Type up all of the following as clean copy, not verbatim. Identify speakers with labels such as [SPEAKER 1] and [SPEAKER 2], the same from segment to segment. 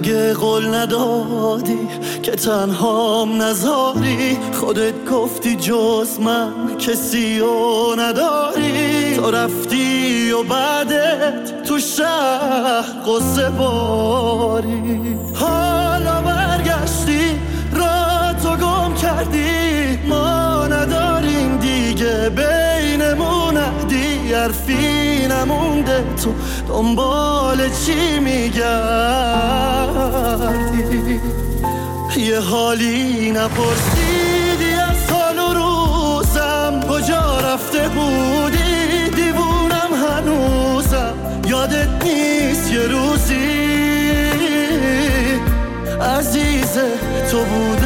[SPEAKER 1] مگه قول ندادی که تنهام نذاری؟ خودت گفتی جز من کسی رو نداری. تو رفتی و بعدت تو شهر قصه باری. حالا برگشتی را تو گم کردی. ما نداریم دیگه بینمون عهدی. حرفی نمونده تو دنبال چی میگردی؟ یه حالی نپرسیدی از حال و روزم. کجا رفته بودی؟ دیوونم هنوزم. یادت نیست یه روزی عزیز تو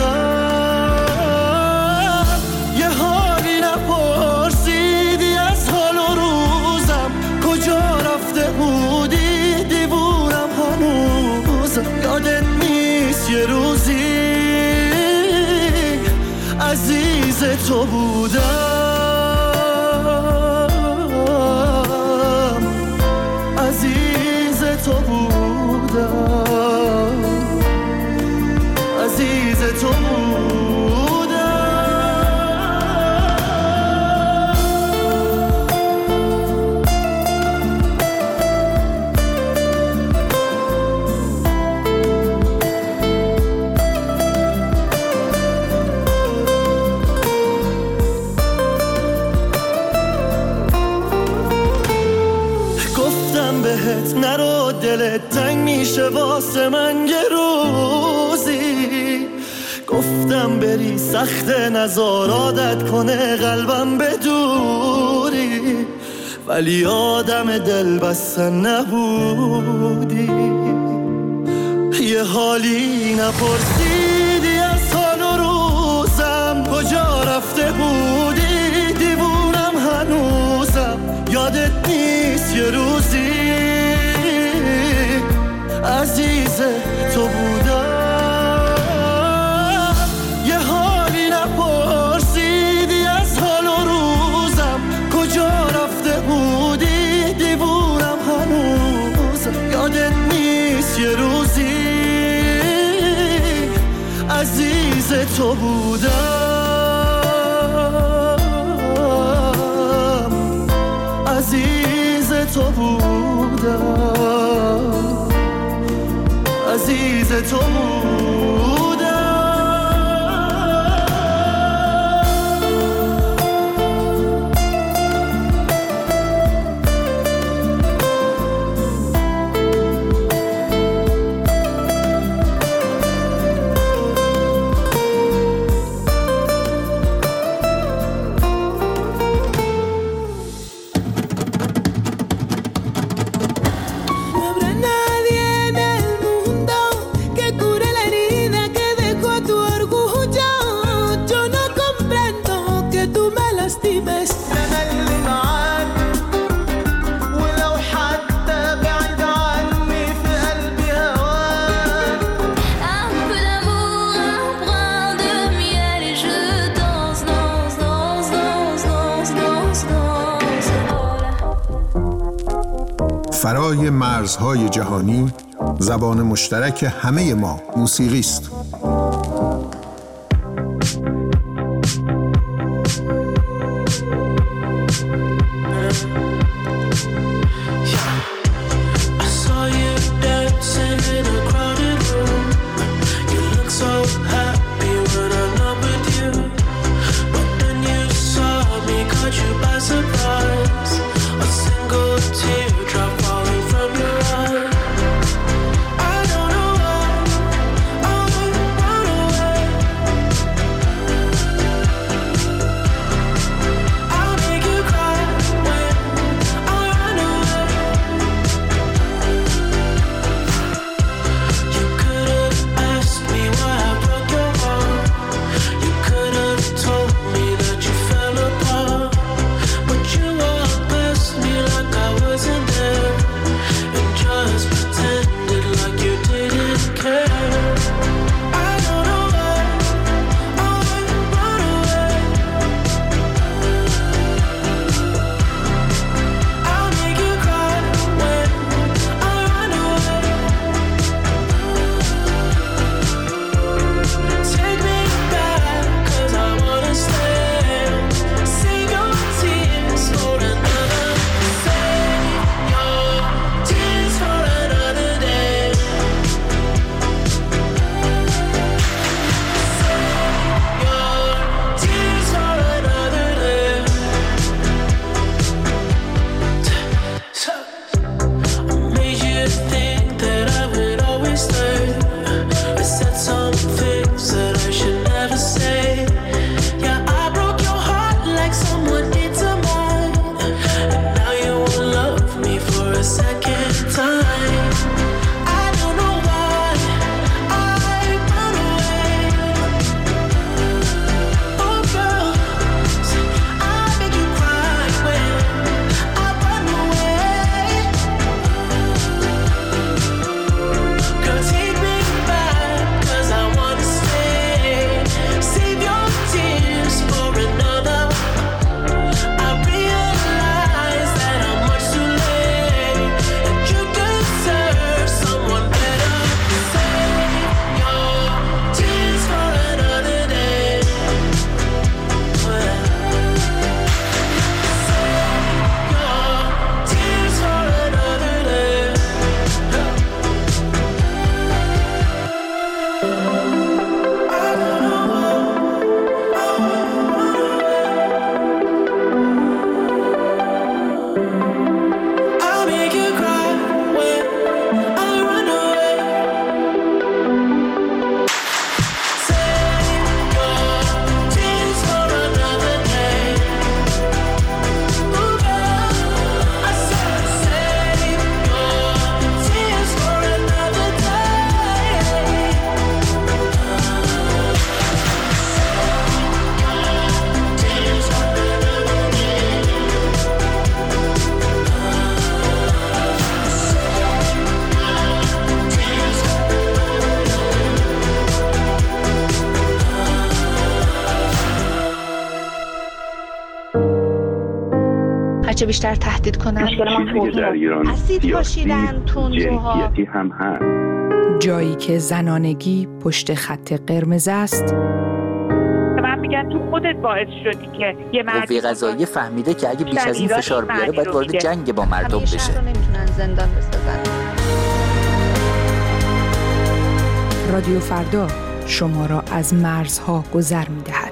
[SPEAKER 1] بودم. یه حالی نپرسیدی از حال و روزم. کجا رفته بودی؟ دیوونم هنوزم. یادت نیست یه روزی عزیز تو بودم. عزیز تو بودم. عزیز تو نرو دلت تنگ میشه واسه من یه روزی. گفتم بری سخت نزار عادت کنه قلبم به دوری. ولی آدم دل بستن نبودی. یه حالی نپرسیدی از حال و روزم. کجا رفته بودی؟ دیوونم هنوزم. یادت نیست یه روزی عزیز تو بودم. یه حالی نپرسیدی از حال و روزم. کجا رفته بودی؟ دیوونم هنوزم. یادت نیست یه روزی عزیز تو بودم. عزیز تو بودم. عزیز تو
[SPEAKER 2] فرای مرزهای جهانی، زبان مشترک همه ما موسیقی است.
[SPEAKER 3] I don't know why هرچه بیشتر تهدید کنن.
[SPEAKER 4] مشکل ما توهین،
[SPEAKER 3] اسید پاشیدن، تندروها
[SPEAKER 4] هم هست.
[SPEAKER 5] جایی که زنانگی پشت خط قرمز است.
[SPEAKER 6] من میگن تو خودت باعث شدی که یه مردی
[SPEAKER 7] قوه قضاییه فهمیده که اگه بیش از این فشار بیاره باید وارد جنگ با مردم بشه.
[SPEAKER 3] شهر رو نمیتونن زندان بسازن.
[SPEAKER 5] رادیو فردا شما را از مرزها گذر می‌دهد.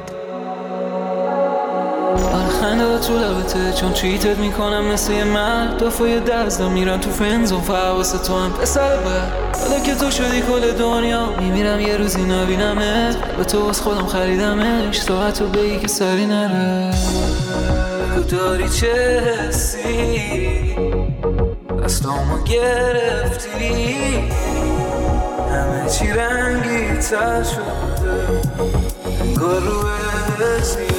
[SPEAKER 8] خنده تو لبته چون چیتت میکنم مثل یه مرد. دفعه دزدم میرن تو فنزون فواسه تو هم پسر بر. حالا که تو شدی کل دنیا میمیرم یه روزی نبینمت. به تو از خودم خریدمش تا حتی بگی که سری نره. بگو داری چه حسی دستامو گرفتی. همه چی رنگی تر شده انگار رو بزی.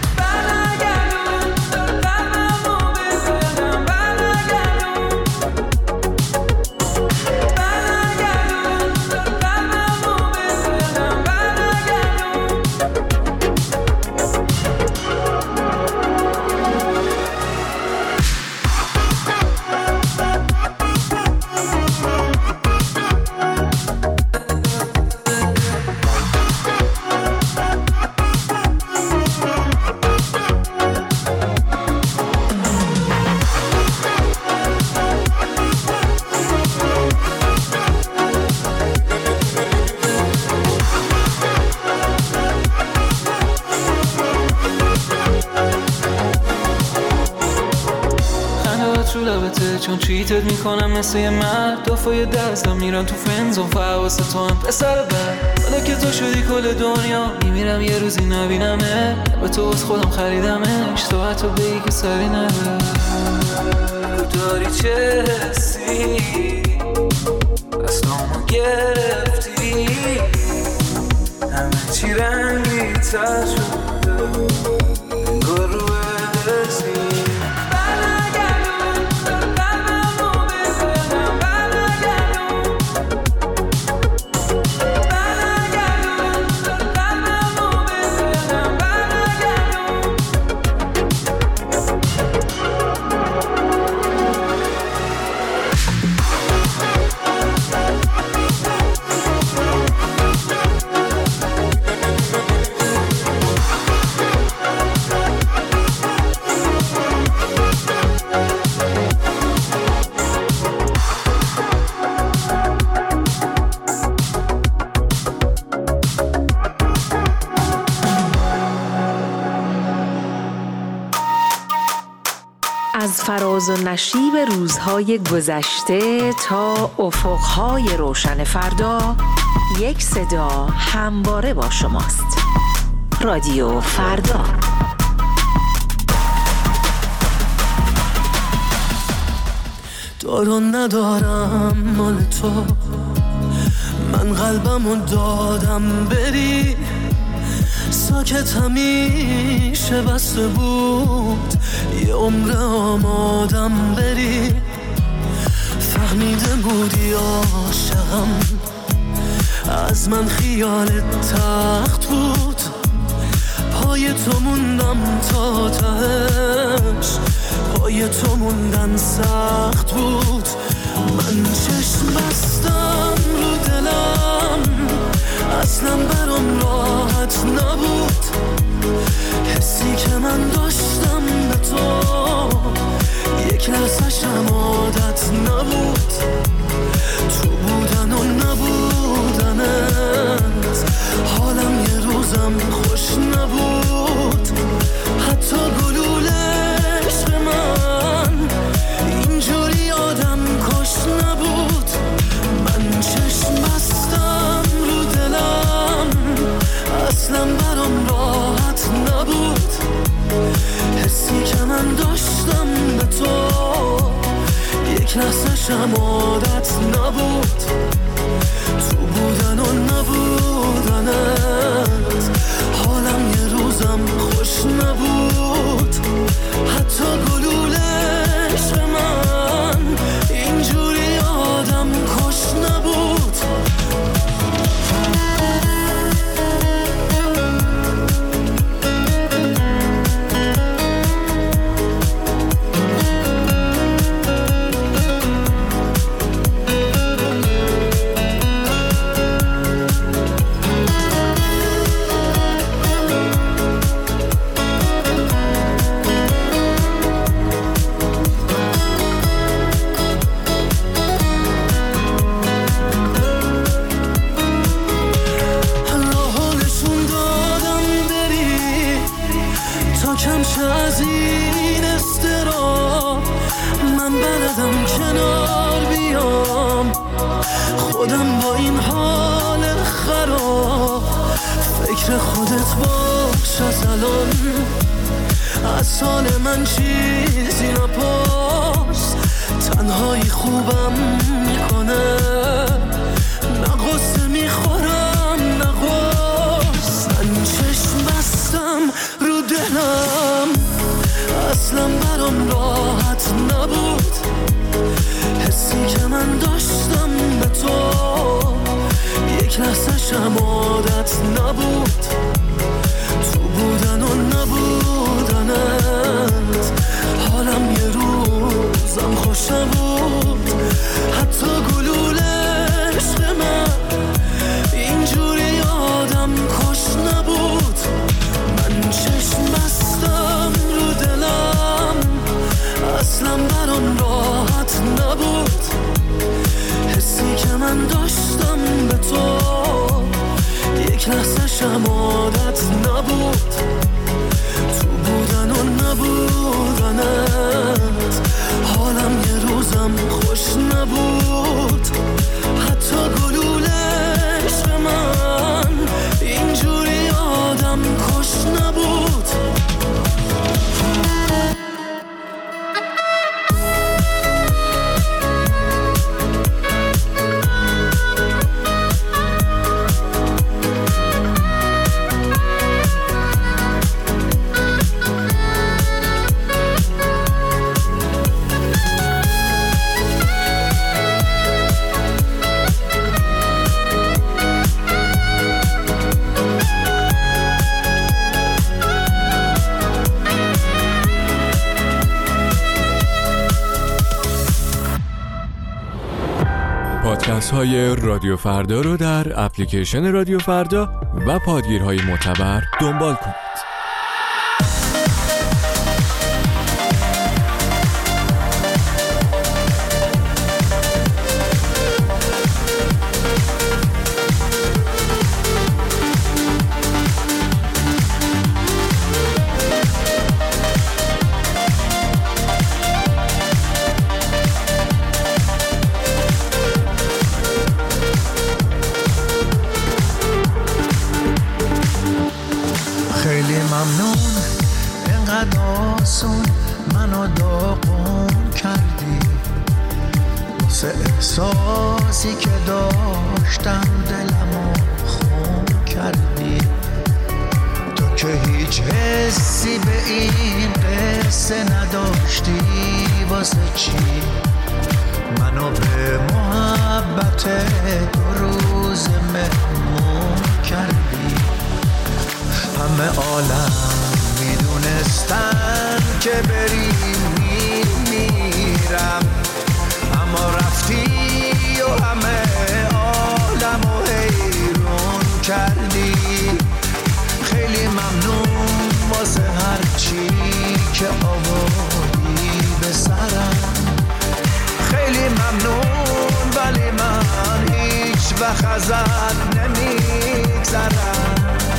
[SPEAKER 8] چون چیتت میکنم مثل یه مرد. دفعه دزدم میرن تو فنزون فواسه تو هم پسر بر. حالا که تو شدی کل دنیا میمیرم یه روزی نبینمه. به تو از خودم خریدمش تو حتی بگی که سری نره. داری چه حسی دستامو گرفتی. همه چی رنگی تر شده انگار رو بزی.
[SPEAKER 9] از فراز و نشیب روزهای گذشته تا افقهای روشن فردا، یک صدا همواره با شماست. رادیو فردا.
[SPEAKER 1] دارم ندارم مال تو، من قلبمو دادم بری. ساکت همیشه بسته بود، یه عمر آمادم بری. فهمیده بودی عاشقم، از من خیالت تخت بود. پای تو موندم تا تهش، پای تو موندن سخت بود. من چشم بستم رو دلم، اصلا برام راحت نبود. حسی که من داشتم به تو، یک لحظه‌شم عادت نبود. تو بودن و نبودنت، حالم یه روزم خوش نبود. حتی گلولش به من اینجوری آدم کش نبود. من چشم بستم رو دلم، اصلا برام راحت نبود. حسی که من داشتم به تو، یک لحظه‌شم عادت نبود. تو بودن و نبودنت، حالم یه روزم خوش نبود. حتی گلولش به من اینجوری آدم کش نبود. نمیدونم چه از این استراب من بلدم کنار بیام، خودم با این حال خراب فکر خودت باش از الان، از حال من چیزی نپرس، تنهایی خوبم میکنه، نه غصه میخورم نه غصه، من چشم بستم رو دلم اصلا برام راحت نبود، حسی که من داشتم به تو یک لحظه شم عادت نبود، تو بودن و نبودنت حالم یه روزم خوش نبود، حتی گلوله عشق من اینجوری آدم کش نبود، من چشم بستم رو دلم اصلا برام راحت نبود، حسی که من داشتم به تو یک لحظه شم عادت نبود، تو بودن و نبودنت حالم یه روزم خوش نبود، حتی گلوله عشق من اینجوری آدم کش نبود.
[SPEAKER 4] پادکست های رادیو فردا رو در اپلیکیشن رادیو فردا و پادگیرهای معتبر دنبال کنید.
[SPEAKER 1] خیلی ممنون اینقدر آسون منو داغون کردی، واسه احساسی که داشتم دلمو خون کردی، تو که هیچ حسی به این قصه نداشتی، واسه چی منو به محبت دو روز مهمون کردی، همه عالم میدونستن که بری میمیرم، اما رفتی و همه عالم و حیرون کردی، خیلی ممنون واسه هر چی که آوردی به سرم، خیلی ممنون ولی من هیچ وقت ازت نمیگذرم.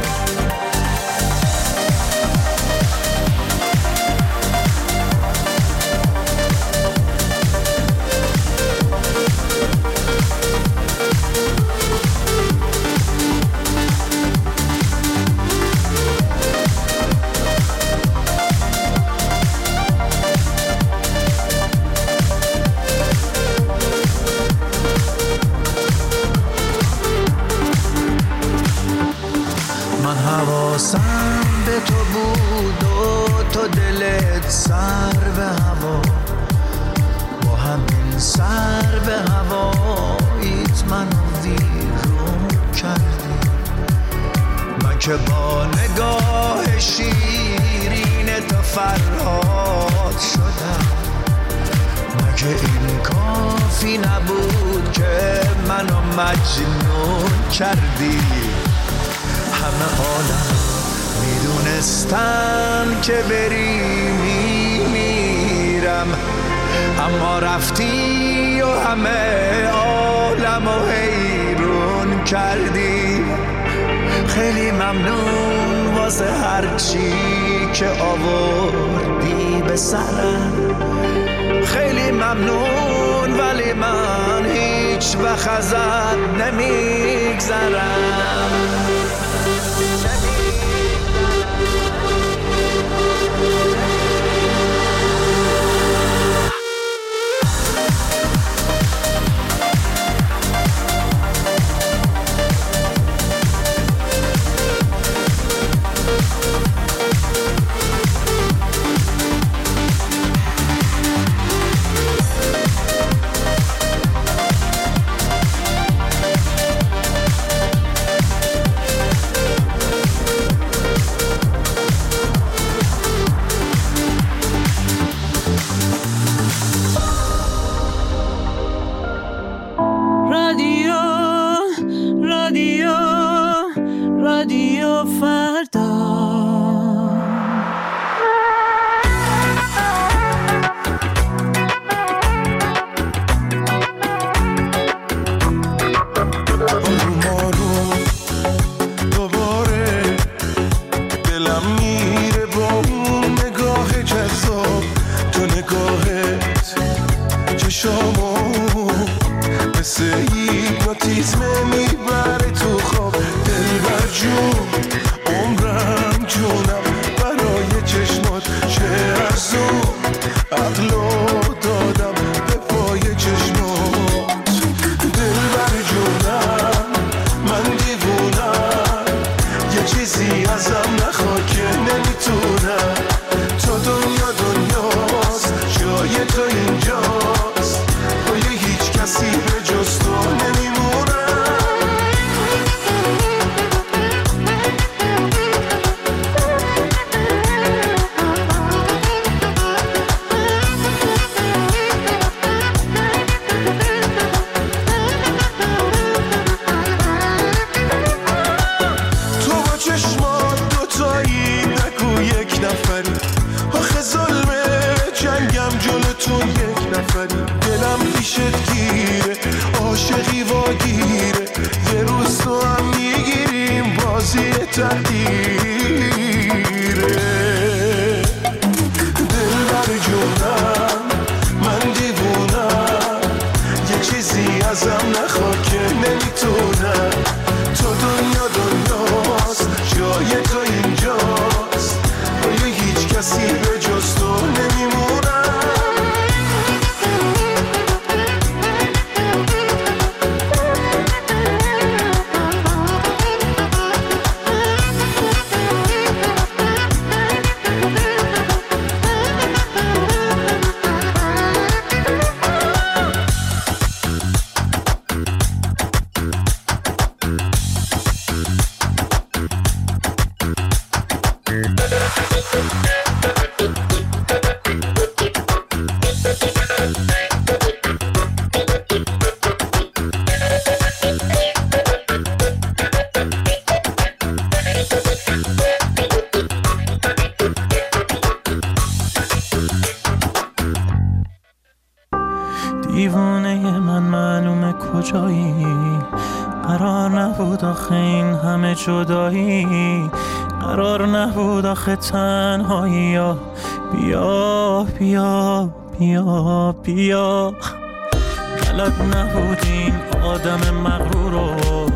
[SPEAKER 1] حواسم به تو بود و تو دلت سر به هوا، با همین سر به هواییت منو ویرون کردی، من که با نگاه شیرین تو فرهاد شدم، مگه این کافی نبود که منو مجنون کردی، همه عالم میدونستن که بری میمیرم، اما رفتی و همه عالم و حیرون کردی، خیلی ممنون واسه هر چی که آوردی به سرم. خیلی ممنون ولی من هیچ وقت ازت نمیگذرم.
[SPEAKER 10] دیوانه من معلومه کجایی، قرار نبود آخه این همه جدایی، قرار نبود آخه تنهایی. بیا بیا بیا بیا، بلد نبود این آدم مغرورو،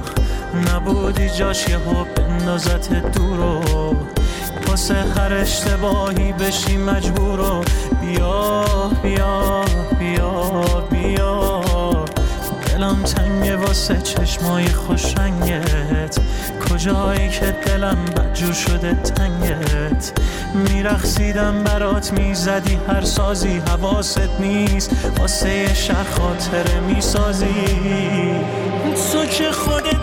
[SPEAKER 10] نبودی جاش یهو بندازت دورو، واسه هر اشتباهی بشی مجبورو. بیا بیا بیا بیا، دلم تنگه واسه چشمای خوش رنگت، کجایی که دلم بدجور شده تنگت. میرقصیدم برات میزدی هر سازی، حواست نیست واسه یه شهر خاطره میسازی. تو که خودت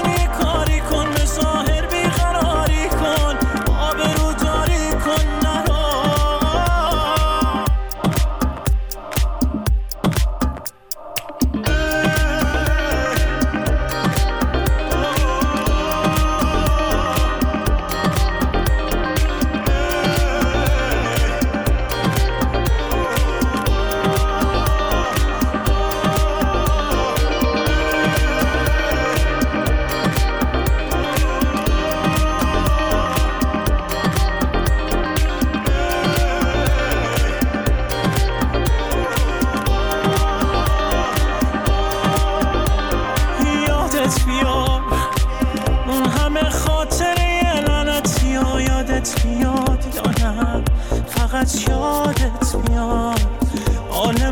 [SPEAKER 10] نه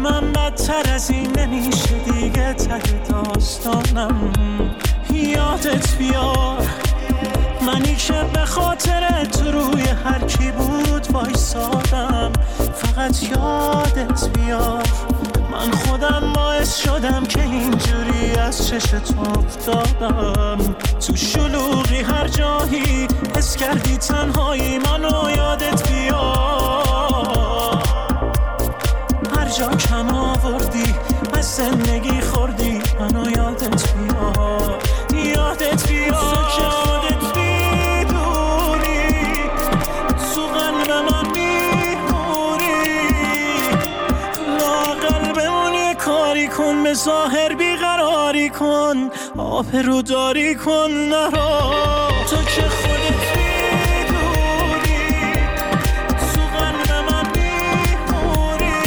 [SPEAKER 10] من بدتر از این نمیشه دیگه ته داستانم. یادت بیار منی که به خاطرت روی هر کی بود وایسادم. فقط یادت بیار من خودم باعث شدم که اینجوری از چشت افتادم. تو شلوغی هر جایی حس کردی تنهایی منو یادت بیار. هر جا کم آوردی از زندگی خوردی منو یادت بیار. یادت بیار که خودت بیدوری تو قلب من میموری. لااقل بمون یه کاری کن به ظاهر بیقراری کن آبرو داری کن نرو. تو که خودت بیدوری تو قلب من میموری.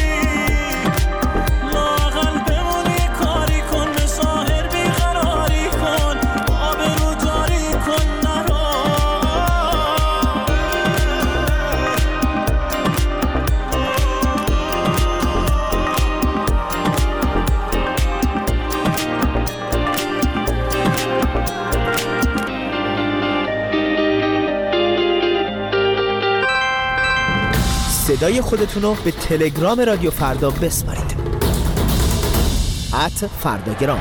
[SPEAKER 10] لااقل بمون یه کاری کن به ظاهر بیقراری کن آبرو داری کن نرو.
[SPEAKER 11] صدای خودتونو به تلگرام رادیو فردا بسپارید. @فرداگرام.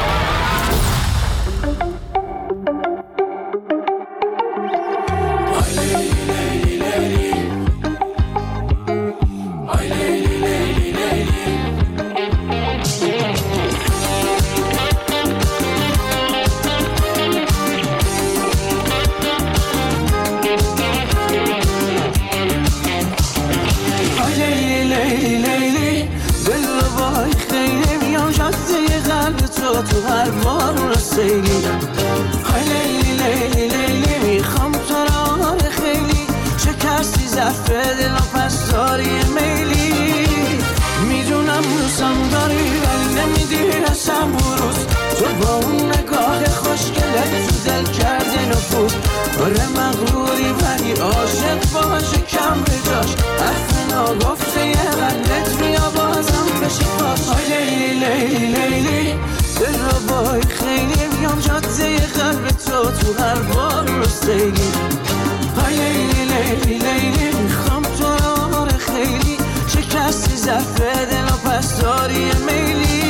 [SPEAKER 12] تو هر بار رسیدی های لیلی لیلی لیلی میخوام تو را خیلی شکستی ظرف دل و پس داری میلی. میدونم روزم داری ولی نمیدی رسم بروز. تو با اون نگاه خوشگلت تو دل کرده نفوذ. آره مغروری ولی عاشق باشه کم به جاش. حرف ناگفته یه قلبت بیا بازم بشه پاس. های لیلی لیلی لیلی دل رو بای خیلی میام جاده قلب تو هر بار رسیدی های لیلی لیلی لیلی میخوام تو را خیلی شکستی ظرف دل و پس داری میلی.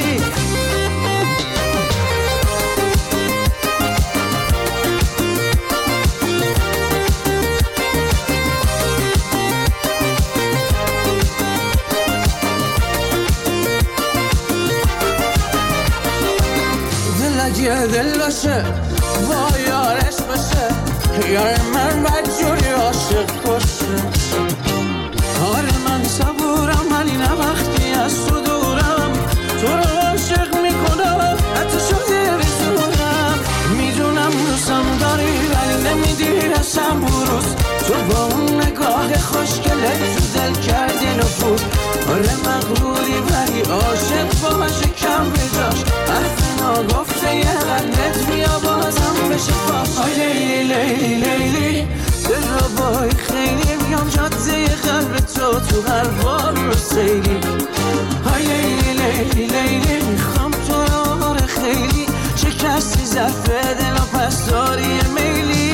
[SPEAKER 12] یه دل باشه با یارش باشه یار من بدجوری عاشق باشه. آره من صبورم ولی نه وقتی از تو دورم. تو رو عاشق میکنم حتی شده بزورم. میدونم روزم داری ولی نمیدی رسم بروز. تو با اون نگاه خوشگلت تو دل کردی نفوذ. آره مغروری ولی عاشق باشه کم به جاش. حرف ناگفته یه قلبت بیا بازم بشه پاس. های لیلی لیلی لیلی دل رو بای خیلی میام جاده قلب تو هر بار رسیدی های لیلی لیلی لیلی میخوام تو را خیلی شکستی ظرف دل و پس داری میلی.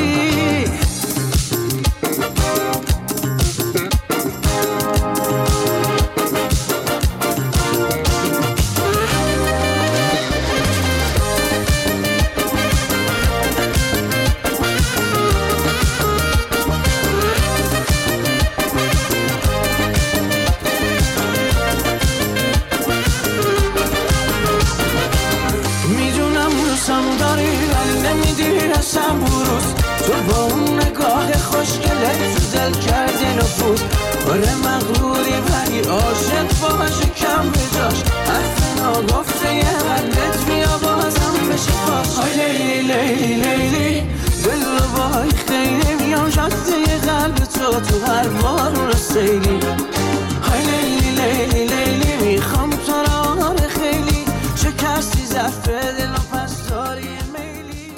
[SPEAKER 12] تو با اون نگاه خوشگلت تو دل کردی نفوذ. آره مغروری ولی عاشق باشه کم به جاش. حرف ناگفته یه قلبت بیا بازم بشه پاس. های لیلی لیلی لیلی دل رو بای خیلی میام جاده قلب تو هر بار رسیدی های لیلی لیلی لیلی میخوام تو را خیلی شکستی ظرف دل و پس داری میلی.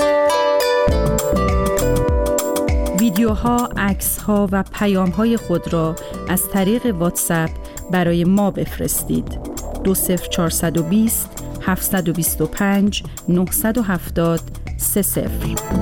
[SPEAKER 5] ویدیوها، عکس‌ها و پیام‌های خود را از طریق واتساپ برای ما بفرستید. 20420 725 970 30.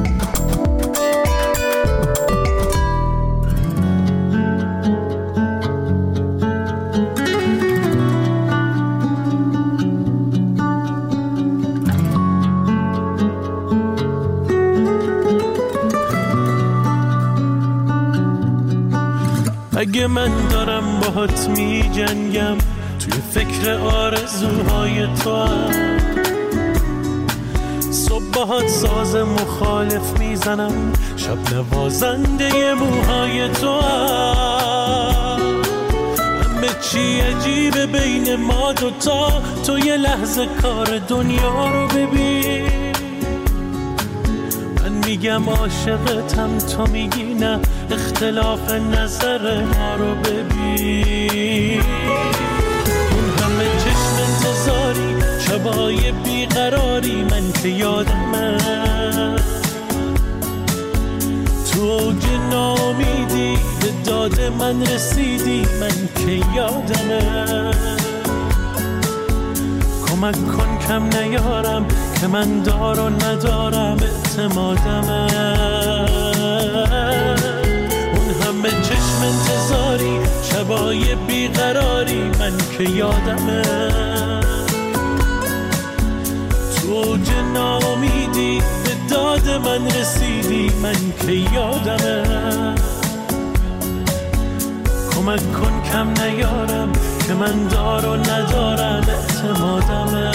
[SPEAKER 10] اگه من دارم باهات می جنگم توی فکر آرزوهای تو هم، صبح باهات ساز مخالف میزنم، شب نوازنده موهای تو هم. همه چی عجیبه بین ما دوتا، تو یه لحظه کار دنیا رو ببین. میگم عاشقتم، تو میگی نه، اختلاف نظر ما رو ببین. اون همه چشم انتظاری، شبای بیقراری، من که یادمه تو اوج ناامیدی به داد من رسیدی، من که یادمه. کمک کن کم نیارم که من دار و ندارم اعتمادمه. اون همه چشم انتظاری، شبای بیقراری، من که یادمه تو اوج ناامیدی به داد من رسیدی، من که یادمه. کمک کن کم نیارم که من دار و ندارم اعتمادمه.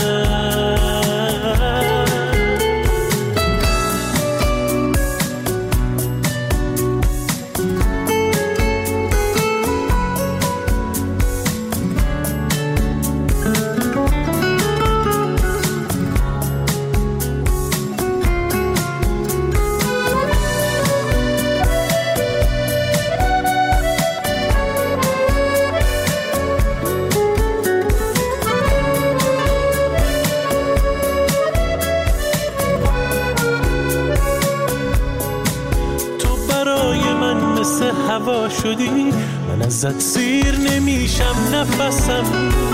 [SPEAKER 10] هوا شدی، من ازت سیر نمیشم نفسم.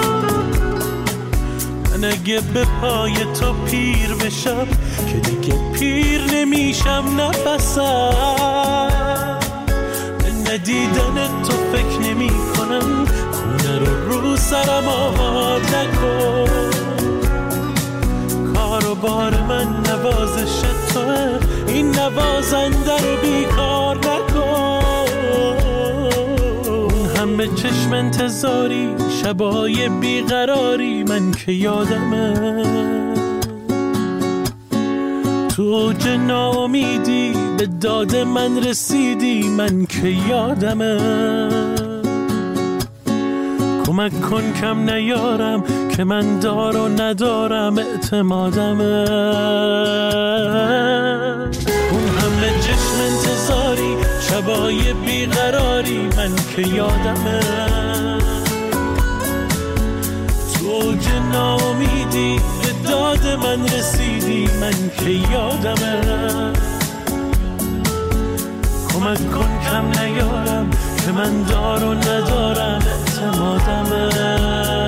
[SPEAKER 10] من اگه به پای تو پیر بشم که دیگه پیر نمیشم نفسم. من ندیدن تو فکر نمی کنم، خونه رو سرم آباد نکن. کار و بار من نوازش توه، این نوازنده رو بیکار نکن. همه چشم انتظاری، شبای بیقراری، من که یادمه تو اوج ناامیدی به داد من رسیدی، من که یادمه. کمک کن کم نیارم که من دار و ندارم اعتمادمه. اون همه چشم انتظاری، شبای بیقراری، من که یادمه تو اوج ناامیدی به داد من رسیدی، من که یادمه. کمک کن کم نیارم که من دار و ندارم اعتمادمه.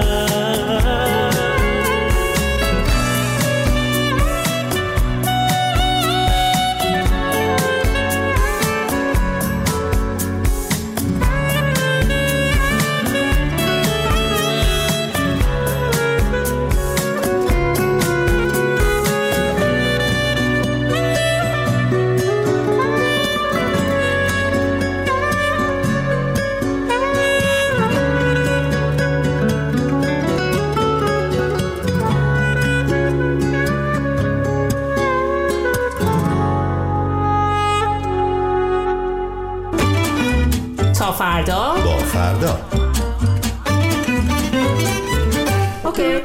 [SPEAKER 9] فردا
[SPEAKER 2] با فردا.
[SPEAKER 9] اوکی.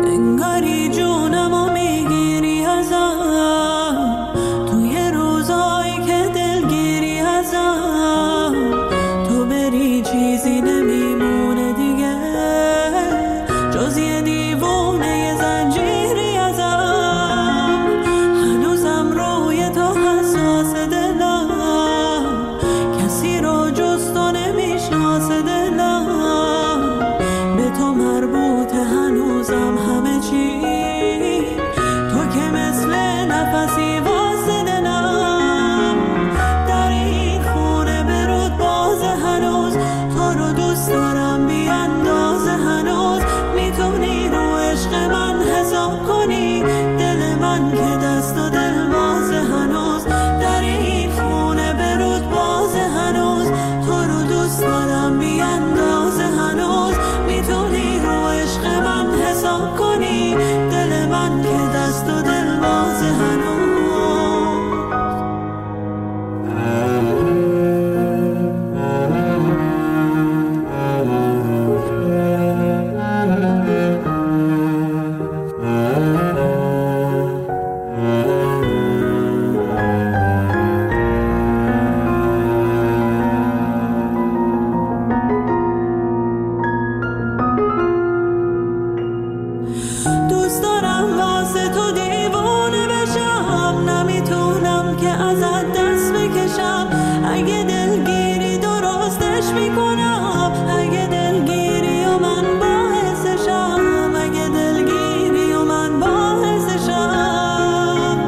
[SPEAKER 13] انگاری جونمو میگیری ازم توی روزا که ازت دست بکشم. اگه دلگیری درستش میکنم، اگه دلگیری و من باعثشم، اگه دلگیری و من باعثشم.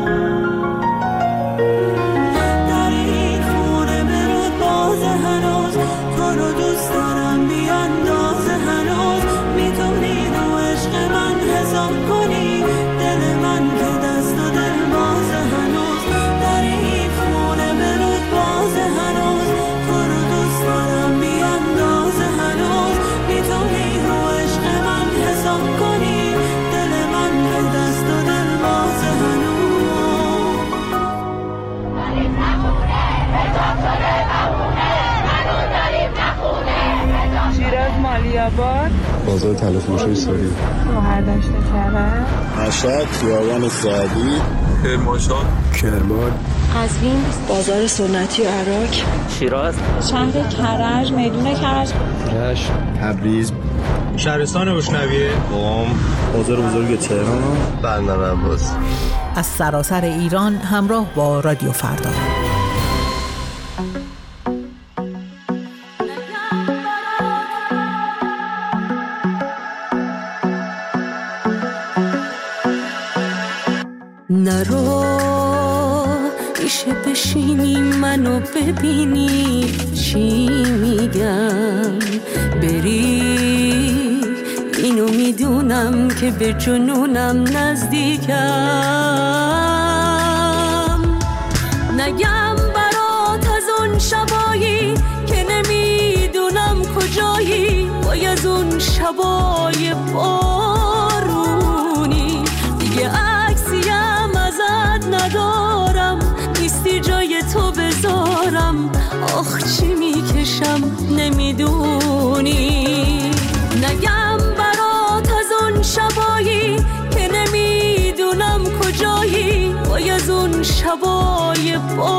[SPEAKER 13] در این خونه برود باز هنوز، تو رو دوست دارم بیاندازه هنوز. میتونی رو عشق من حساب کنی، دل من که دست و دل باز هنوز. در این خونه برود باز هنوز، تو رو دوست دارم بیاندازه هنوز. میتونی رو عشق من حساب کنی، دل من که دست و دل باز هنوز. داریم نخونه حساب شده بخونه، هنوز داریم نخونه.
[SPEAKER 6] شیراز مالیاباد،
[SPEAKER 14] بازار تلفروشی سوری،
[SPEAKER 6] شهرداشت کرد،
[SPEAKER 14] مشهد، خیابان سعدی، کرمانشاه، کرمان،
[SPEAKER 15] قزوین، بازار سنتی عراق،
[SPEAKER 7] شیراز،
[SPEAKER 15] شهر کرج، میدون کرج،
[SPEAKER 14] رشت، تبریز،
[SPEAKER 16] شهرستان روشنویه،
[SPEAKER 14] قم، بازار بزرگ تهران، بندر عباس.
[SPEAKER 17] از سراسر ایران همراه با رادیو فردا.
[SPEAKER 13] نرو میشه بشینی منو ببینی چی میگم، بری اینو میدونم که به جنونم نزدیکم. نگم برات از اون شبایی که نمیدونم کجایی، وای از اون شبای بارونی. دیگه عکسیم ازت ندارم، نیستی جای تو بذارم. آخ چی میکشم نمیدونی. نگم برات از اون شبایی که نمیدونم کجایی، وای از اون شبای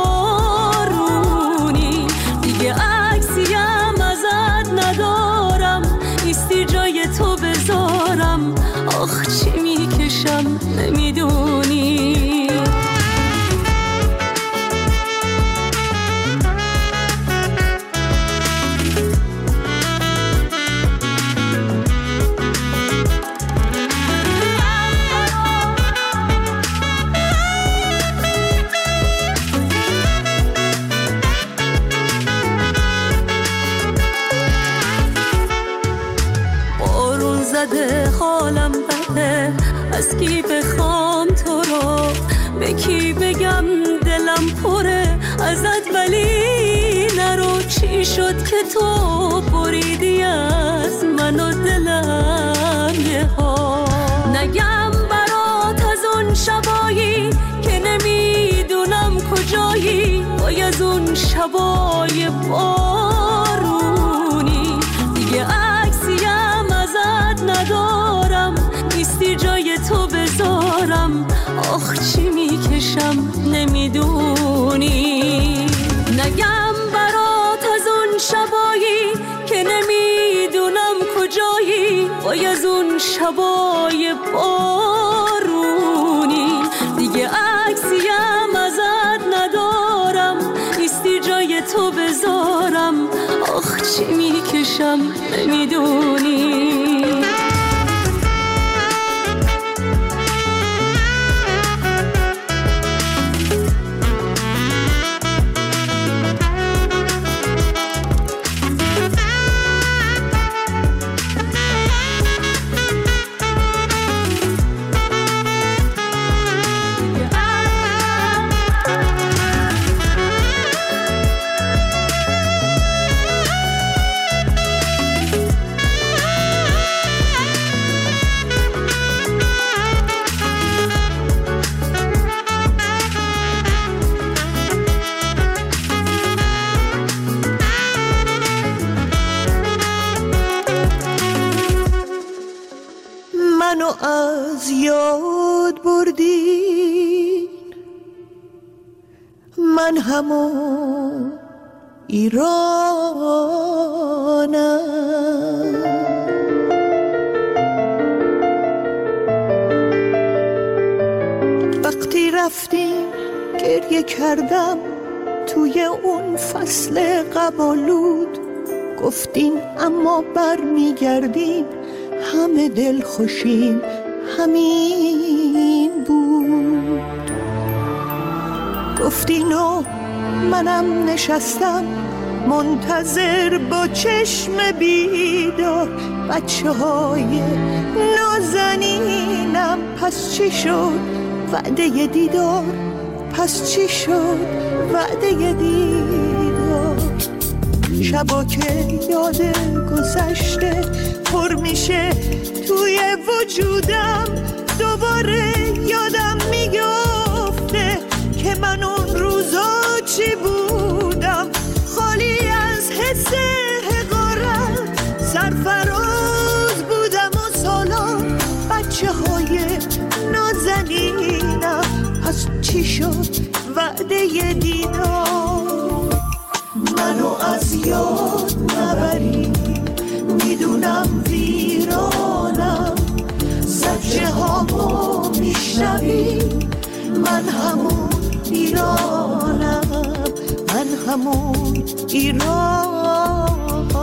[SPEAKER 13] بارونی. دیگه عکسیم ازت ندارم، نیستی جای تو بذارم. آخ چی میکشم نمیدونی. حالم بده، از کی بخوام تو رو، به کی بگم دلم پره ازت، ولی نرو. چی شد که تو بریدی از من و دلم یه ها. نگم برات از اون شبایی که نمیدونم کجایی، وای از اون شبای بارونی. دیگه عکسیم ازت ندارم، نیستی جای تو بذارم. آخ چی میکشم نمیدونی. نگم برات از اون شبایی که نمیدونم کجایی، وای از اون شبای بارونی. دیگه عکسیم ازت ندارم، نیستی جای تو بذارم. آخ چی میکشم نمیدونی. منو از یاد بردی، من همون ایرانم. وقتی رفتیم که
[SPEAKER 18] گریه کردم توی اون فصل قبالود، گفتین اما بر میگردین همه دل خوشیم همین بود. گفتین و منم نشستم منتظر با چشم بیدار، بچه های نازنینم پس چی شد وعده دیدار، پس چی شد وعده دیدار. شبا که یاد گذشته پر میشه توی وجودم، دوباره یادم میگفته که من اون روزا چی بودم، خالی از حس حقارت سرفراز بودم و سالان بچه های نازنینم پس چی شد وعده دیدار. منو از یاد نبری میدونم ویرانم، زجه هامو میشنوی من همون ایرانم، من همون ایرانم.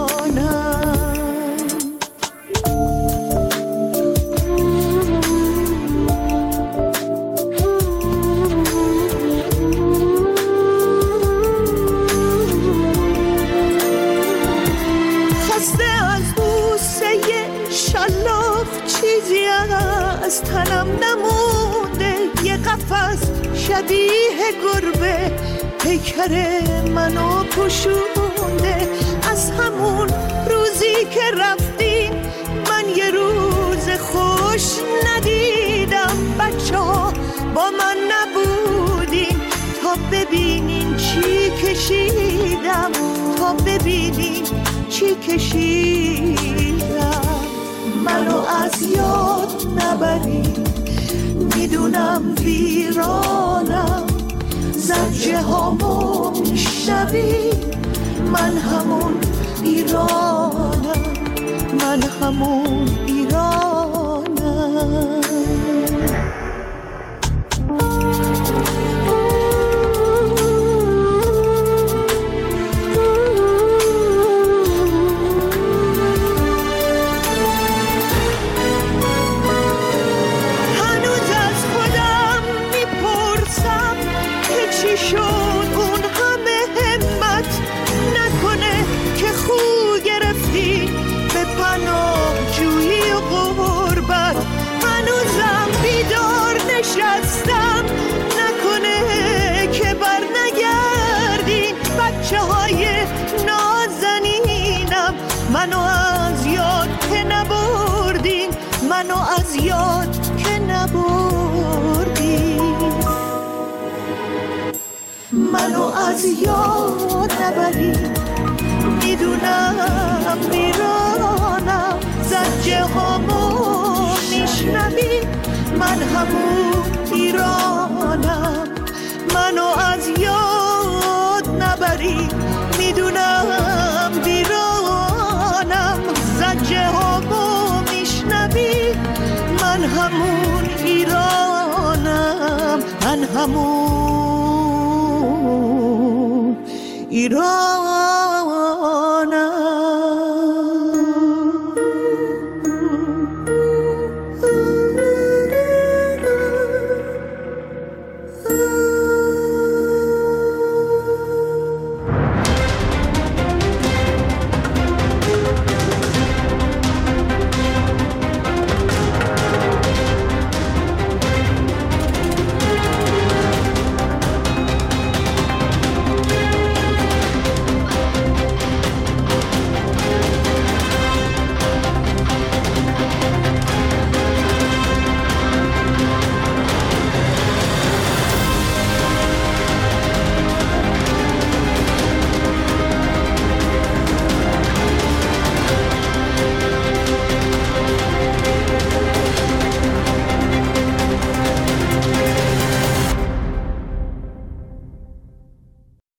[SPEAKER 18] از تنم نمونده یه قفس شبیه گربه، پیکر منو پوشونده. از همون روزی که رفتیم من یه روز خوش ندیدم، بچه ها با من نبودین تا ببینین چی کشیدم، تا ببینین چی کشیدم. منو از یاد نبری میدونم ویرانم، زجه هامو میشنوی من همون ایرانم، من همون ایرانم. منو از یاد که نبردین، منو از یاد که نبردین، منو از یاد نبرین. میدونم میرانم، زجه هامو میشنوی من همون ایرانم. منو از یاد نبرین، میدونم ایرانم، زجه هامو میشنوی من همون ایرانم، من همون ایران.